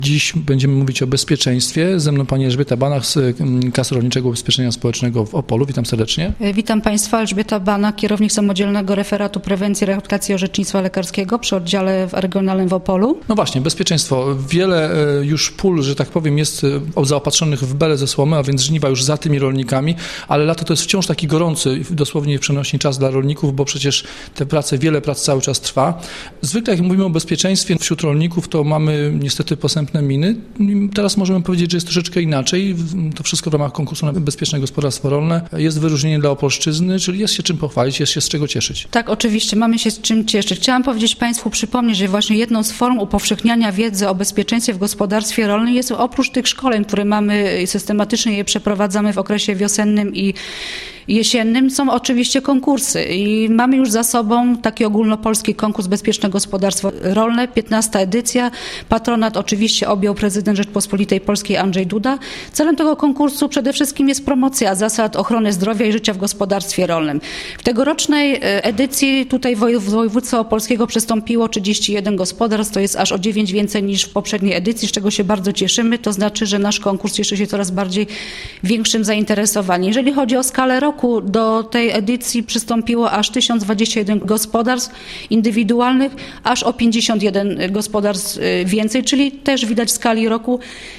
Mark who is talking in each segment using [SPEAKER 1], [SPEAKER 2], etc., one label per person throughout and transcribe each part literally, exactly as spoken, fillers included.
[SPEAKER 1] Dziś będziemy mówić o bezpieczeństwie. Ze mną pani Elżbieta Banach z Kasy Rolniczego Ubezpieczenia Społecznego w Opolu. Witam serdecznie.
[SPEAKER 2] Witam Państwa. Elżbieta Banach, kierownik Samodzielnego Referatu Prewencji, Rekrutacji i Orzecznictwa Lekarskiego przy oddziale regionalnym w Opolu.
[SPEAKER 1] No właśnie, bezpieczeństwo. Wiele już pól, że tak powiem, jest zaopatrzonych w bele ze słomy, a więc żniwa już za tymi rolnikami, ale lato to jest wciąż taki gorący, dosłownie przenośny czas dla rolników, bo przecież te prace, wiele prac cały czas trwa. Zwykle jak mówimy o bezpieczeństwie wśród rolników, to mamy niestety posępne miny. Teraz możemy powiedzieć, że jest troszeczkę inaczej. To wszystko w ramach konkursu na bezpieczne gospodarstwo rolne. Jest wyróżnienie dla Opolszczyzny, czyli jest się czym pochwalić, jest się z czego cieszyć.
[SPEAKER 2] Tak, oczywiście, mamy się z czym cieszyć. Chciałam powiedzieć Państwu, przypomnieć, że właśnie jedną z form upowszechniania wiedzy o bezpieczeństwie w gospodarstwie rolnym jest oprócz tych szkoleń, które mamy systematycznie je przeprowadzamy w okresie wiosennym i jesiennym, są oczywiście konkursy i mamy już za sobą taki ogólnopolski konkurs Bezpieczne Gospodarstwo Rolne, piętnasta edycja. Patronat oczywiście objął prezydent Rzeczpospolitej Polskiej Andrzej Duda. Celem tego konkursu przede wszystkim jest promocja zasad ochrony zdrowia i życia w gospodarstwie rolnym. W tegorocznej edycji tutaj w województwa opolskiego przystąpiło trzydzieści jeden gospodarstw, to jest aż o dziewięć więcej niż w poprzedniej edycji, z czego się bardzo cieszymy. To znaczy, że nasz konkurs cieszy się coraz bardziej większym zainteresowaniem. Jeżeli chodzi o skalę roku, do tej edycji przystąpiło aż tysiąc dwadzieścia jeden gospodarstw indywidualnych, aż o pięćdziesiąt jeden gospodarstw więcej, czyli też widać w skali roku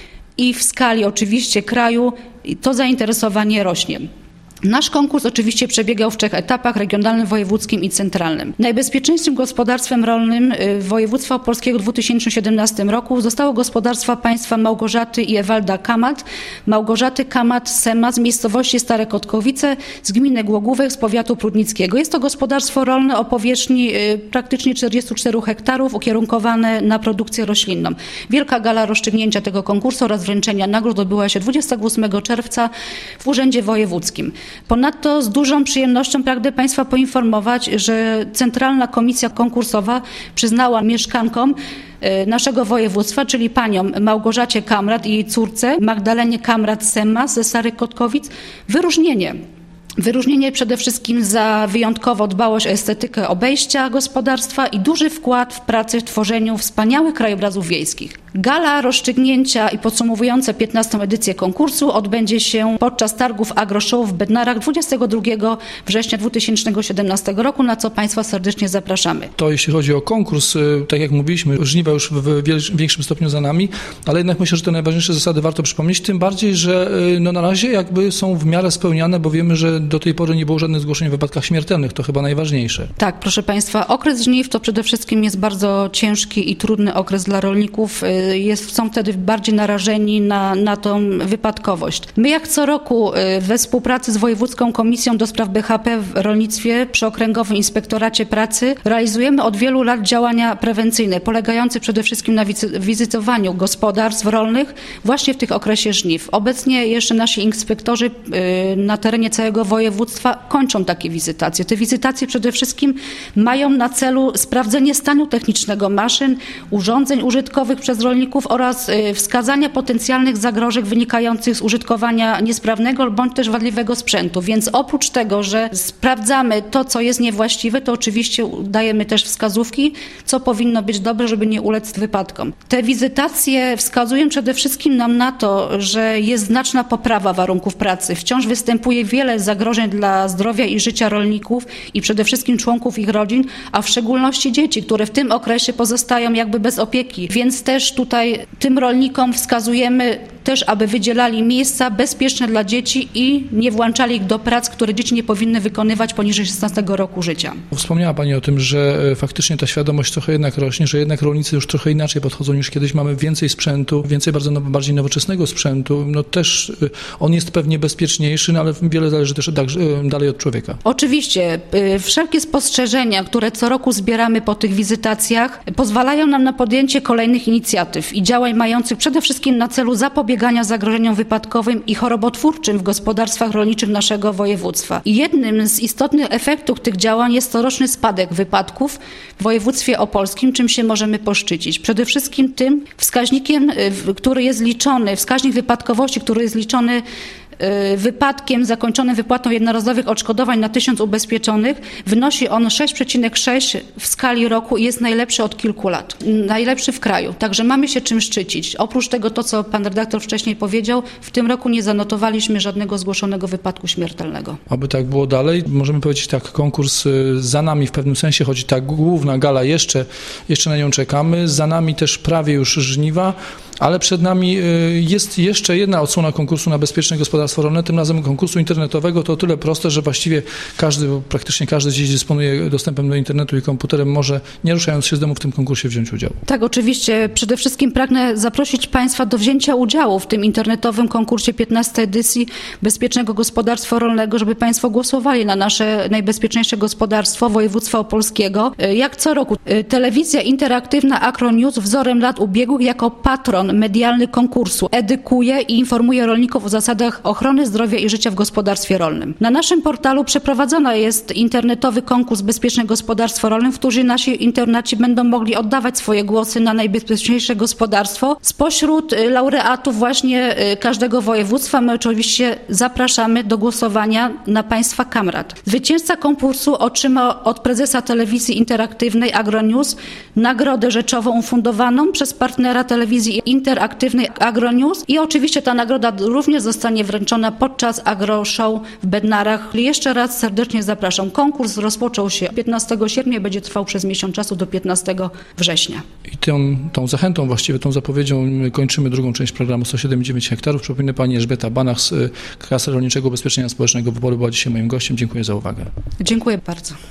[SPEAKER 2] i w skali oczywiście kraju to zainteresowanie rośnie. Nasz konkurs oczywiście przebiegał w trzech etapach: regionalnym, wojewódzkim i centralnym. Najbezpieczniejszym gospodarstwem rolnym województwa opolskiego w dwa tysiące siedemnastym roku zostało gospodarstwa państwa Małgorzaty i Ewalda Kamat. Małgorzaty Kamat Sema z miejscowości Stare Kotkowice z gminy Głogówek z powiatu prudnickiego. Jest to gospodarstwo rolne o powierzchni praktycznie czterdziestu czterech hektarów, ukierunkowane na produkcję roślinną. Wielka gala rozstrzygnięcia tego konkursu oraz wręczenia nagród odbyła się dwudziestego ósmego czerwca w Urzędzie Wojewódzkim. Ponadto z dużą przyjemnością pragnę Państwa poinformować, że Centralna Komisja Konkursowa przyznała mieszkankom naszego województwa, czyli paniom Małgorzacie Kamrat i jej córce Magdalenie Kamrat-Sema ze Starych Kotkowic, wyróżnienie. Wyróżnienie przede wszystkim za wyjątkową dbałość o estetykę obejścia gospodarstwa i duży wkład w pracę w tworzeniu wspaniałych krajobrazów wiejskich. Gala rozstrzygnięcia i podsumowujące piętnastą edycję konkursu odbędzie się podczas targów AgroShow w Bednarach dwudziestego drugiego września dwa tysiące siedemnastego roku, na co Państwa serdecznie zapraszamy.
[SPEAKER 1] To jeśli chodzi o konkurs, tak jak mówiliśmy, żniwa już w większym stopniu za nami, ale jednak myślę, że te najważniejsze zasady warto przypomnieć, tym bardziej, że no na razie jakby są w miarę spełniane, bo wiemy, że do tej pory nie było żadnych zgłoszeń o wypadkach śmiertelnych, to chyba najważniejsze.
[SPEAKER 2] Tak, proszę Państwa, okres żniw to przede wszystkim jest bardzo ciężki i trudny okres dla rolników. Jest, są wtedy bardziej narażeni na, na tą wypadkowość. My jak co roku we współpracy z Wojewódzką Komisją do Spraw B H P w rolnictwie przy Okręgowym Inspektoracie Pracy realizujemy od wielu lat działania prewencyjne, polegające przede wszystkim na wizytowaniu gospodarstw rolnych właśnie w tych okresie żniw. Obecnie jeszcze nasi inspektorzy na terenie całego województwa kończą takie wizytacje. Te wizytacje przede wszystkim mają na celu sprawdzenie stanu technicznego maszyn, urządzeń użytkowych przez rolników oraz wskazania potencjalnych zagrożeń wynikających z użytkowania niesprawnego bądź też wadliwego sprzętu. Więc oprócz tego, że sprawdzamy to, co jest niewłaściwe, to oczywiście dajemy też wskazówki, co powinno być dobre, żeby nie ulec wypadkom. Te wizytacje wskazują przede wszystkim nam na to, że jest znaczna poprawa warunków pracy. Wciąż występuje wiele zagrożeń dla zdrowia i życia rolników i przede wszystkim członków ich rodzin, a w szczególności dzieci, które w tym okresie pozostają jakby bez opieki. Więc też tutaj tym rolnikom wskazujemy też, aby wydzielali miejsca bezpieczne dla dzieci i nie włączali ich do prac, które dzieci nie powinny wykonywać poniżej szesnastego roku życia.
[SPEAKER 1] Wspomniała Pani o tym, że faktycznie ta świadomość trochę jednak rośnie, że jednak rolnicy już trochę inaczej podchodzą niż kiedyś. Mamy więcej sprzętu, więcej bardzo now, bardziej nowoczesnego sprzętu. No też on jest pewnie bezpieczniejszy, no ale wiele zależy też tak, dalej od człowieka.
[SPEAKER 2] Oczywiście. Wszelkie spostrzeżenia, które co roku zbieramy po tych wizytacjach, pozwalają nam na podjęcie kolejnych inicjatyw i działań mających przede wszystkim na celu zapobiegania zagrożeniom wypadkowym i chorobotwórczym w gospodarstwach rolniczych naszego województwa. I jednym z istotnych efektów tych działań jest coroczny spadek wypadków w województwie opolskim, czym się możemy poszczycić. Przede wszystkim tym wskaźnikiem, który jest liczony, wskaźnik wypadkowości, który jest liczony wypadkiem zakończonym wypłatą jednorazowych odszkodowań na tysiąc ubezpieczonych. Wynosi on sześć przecinek sześć w skali roku i jest najlepszy od kilku lat. Najlepszy w kraju. Także mamy się czym szczycić. Oprócz tego, to co pan redaktor wcześniej powiedział, w tym roku nie zanotowaliśmy żadnego zgłoszonego wypadku śmiertelnego.
[SPEAKER 1] Aby tak było dalej, możemy powiedzieć tak, konkurs za nami w pewnym sensie, choć ta główna gala jeszcze, jeszcze na nią czekamy. Za nami też prawie już żniwa, ale przed nami jest jeszcze jedna odsłona konkursu na bezpieczne gospodarstwo rolne, tym razem konkursu internetowego. To o tyle proste, że właściwie każdy, bo praktycznie każdy dziś dysponuje dostępem do internetu i komputerem, może, nie ruszając się z domu, w tym konkursie wziąć udział.
[SPEAKER 2] Tak, oczywiście. Przede wszystkim pragnę zaprosić Państwa do wzięcia udziału w tym internetowym konkursie piętnastej edycji Bezpiecznego Gospodarstwa Rolnego, żeby Państwo głosowali na nasze najbezpieczniejsze gospodarstwo województwa opolskiego. Jak co roku telewizja interaktywna Agronews wzorem lat ubiegłych jako patron medialny konkursu edukuje i informuje rolników o zasadach ochrony zdrowia i życia w gospodarstwie rolnym. Na naszym portalu przeprowadzony jest internetowy konkurs Bezpieczne Gospodarstwo Rolne, w którym nasi internaci będą mogli oddawać swoje głosy na najbezpieczniejsze gospodarstwo. Spośród laureatów właśnie każdego województwa my oczywiście zapraszamy do głosowania na Państwa kamrat. Zwycięzca konkursu otrzyma od prezesa telewizji interaktywnej Agronews nagrodę rzeczową ufundowaną przez partnera telewizji interaktywnej Agronews i oczywiście ta nagroda również zostanie wręczona podczas Agro Show w Bednarach. Jeszcze raz serdecznie zapraszam. Konkurs rozpoczął się piętnastego sierpnia i będzie trwał przez miesiąc czasu do piętnastego września.
[SPEAKER 1] I tą, tą zachętą, właściwie tą zapowiedzią kończymy drugą część programu sto siedem i dziewięć hektarów. Przypomnę, pani Elżbieta Banach z Kasy Rolniczego Ubezpieczenia Społecznego w Opolu była dzisiaj moim gościem. Dziękuję za uwagę.
[SPEAKER 2] Dziękuję bardzo.